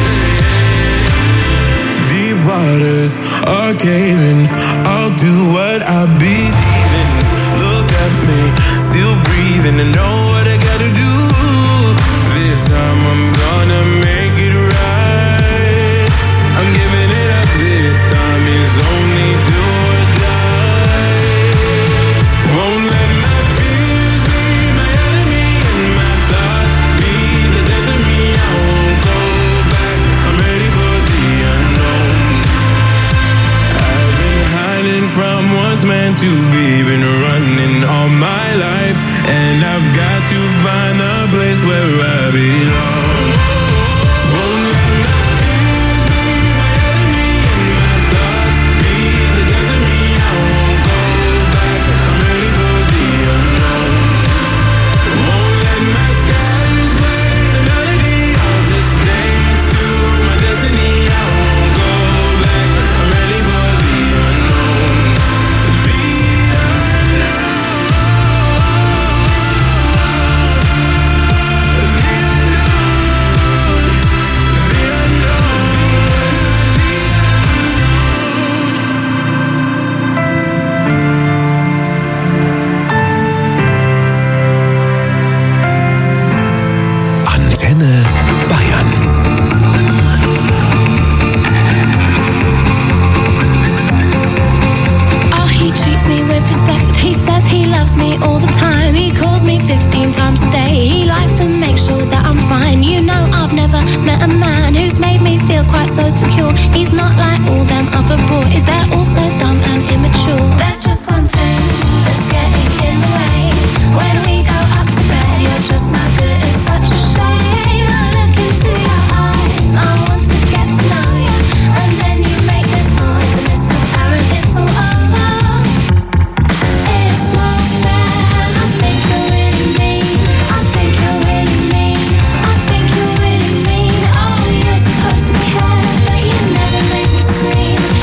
Deep waters are caving. I'll do what I believe in. Look at me, still breathing. I know what I gotta do. This time I'm gonna make it right. I'm giving it up this time. It's only do or die. Won't let my fears be my enemy and my thoughts be the death of me. I won't go back. I'm ready for the unknown. I've been hiding from what's meant to be. Been running all my life, and I've got to find the place where I belong. Won't let my fears be my enemy and my thoughts be the death of me. I won't go back. I'm ready for the unknown. Won't let my skies play the melody. I'll just dance to my destiny. I won't go back. I'm ready for the unknown. The Antenne Bayern. Oh, he treats me with respect. He says he loves me all the time. He calls me fifteen times a day. He likes to make sure that I'm fine. You know, I've never met a man who's made me feel quite so secure. He's not like all them other boys. They're all so dumb and immature. There's just one thing that's getting in the way. When we go up to bed, you're just not good. It's such a shame. I look into your eyes. I want to get to know you. And then you make this noise and it's apparent it's all over. It's not fair, and I think you're really mean. I think you're really mean. I think you're really mean. Oh, you're supposed to care, but you never make me scream.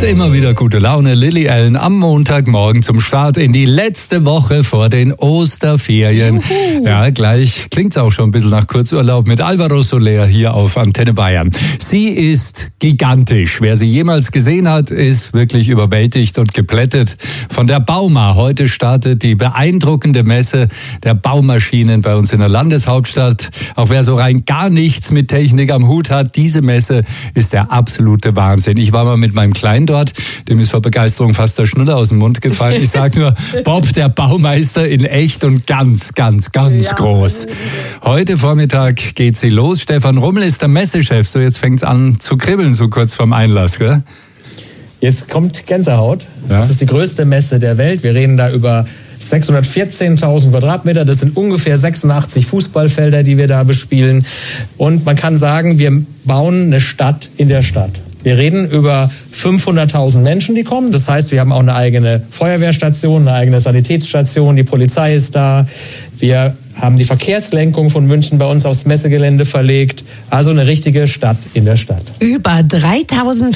immer wieder gute Laune. Lily Allen am Montagmorgen zum Start in die letzte Woche vor den Osterferien. Juhu. Ja, gleich klingt's auch schon ein bisschen nach Kurzurlaub mit Alvaro Soler hier auf Antenne Bayern. Sie ist gigantisch. Wer sie jemals gesehen hat, ist wirklich überwältigt und geplättet von der Bauma. Heute startet die beeindruckende Messe der Baumaschinen bei uns in der Landeshauptstadt. Auch wer so rein gar nichts mit Technik am Hut hat, diese Messe ist der absolute Wahnsinn. Ich war mal mit meinem Kleinen dort, dem ist vor Begeisterung fast der Schnuller aus dem Mund gefallen. Ich sage nur, Bob, der Baumeister in echt und ganz, ganz, ganz ja. groß. Heute Vormittag geht sie los. Stefan Rummel ist der Messechef. So, jetzt fängt es an zu kribbeln, so kurz vorm Einlass, gell? Jetzt kommt Gänsehaut. Ja. Das ist die größte Messe der Welt. Wir reden da über sechshundertvierzehntausend Quadratmeter. Das sind ungefähr sechsundachtzig Fußballfelder, die wir da bespielen. Und man kann sagen, wir bauen eine Stadt in der Stadt. Wir reden über fünfhunderttausend Menschen, die kommen. Das heißt, wir haben auch eine eigene Feuerwehrstation, eine eigene Sanitätsstation. Die Polizei ist da. Wir haben die Verkehrslenkung von München bei uns aufs Messegelände verlegt. Also eine richtige Stadt in der Stadt. Über dreitausend